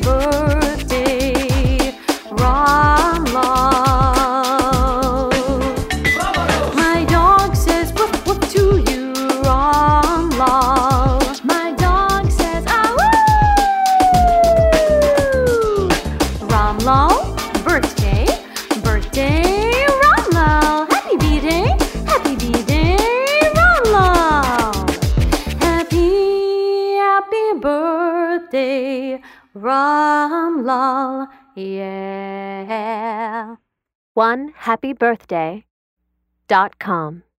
birthday, Ramlal. My dog says woof woof to you, Ramlal. My dog says ah woo. Ramlal, birthday, birthday, Ramlal. Happy B-Day, happy B-Day, Ramlal. Happy birthday, Ramlal, yeah. OneHappyBirthday.com